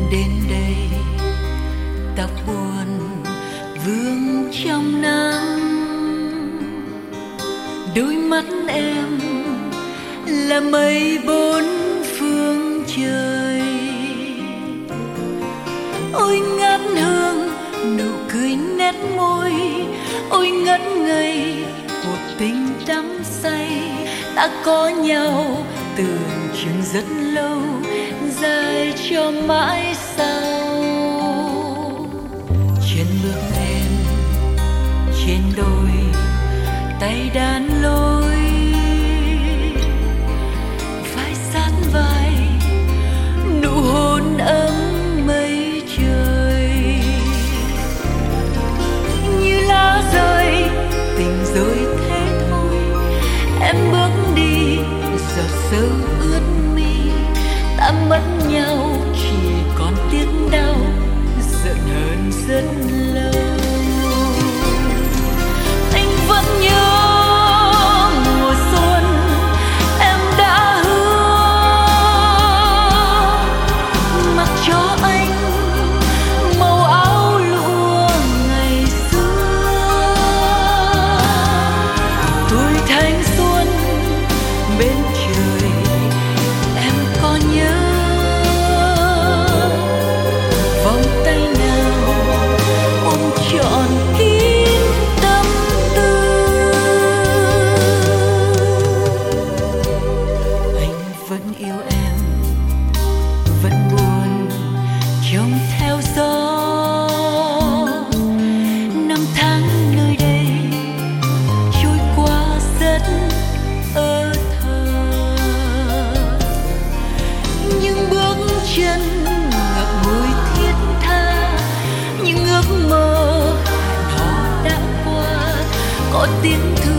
đến đây tóc buồn vương trong nắng, đôi mắt em là mây bốn phương trời. Ôi ngát hương nụ cười nét môi, ôi ngất ngây cuộc tình đắm say. Ta có nhau tưởng chừng rất lâu, dài cho mãi sau. Trên bước em, trên đôi tay đan lối, vai sát vai, nụ hôn ấm mây trời. Như lá rơi tình rồi thế thôi, em bước đi giọt sâu ướt mi. Ta mất nhau chỉ còn tiếc đau, giận hờn rất lâu. Anh vẫn nhớ mùa xuân em đã hứa mặc cho anh màu áo lụa ngày xưa. Tuổi thanh xuân bên trời em có nhớ vòng tay nào ôm trọn kín tâm tư. Anh vẫn yêu em, vẫn buồn trông theo gió. Năm tháng nơi đây trôi qua rất ơ thơ, những bước chân ngậm ngùi thiết tha, những ước mơ hẹn hò đã qua. Có tiếng thương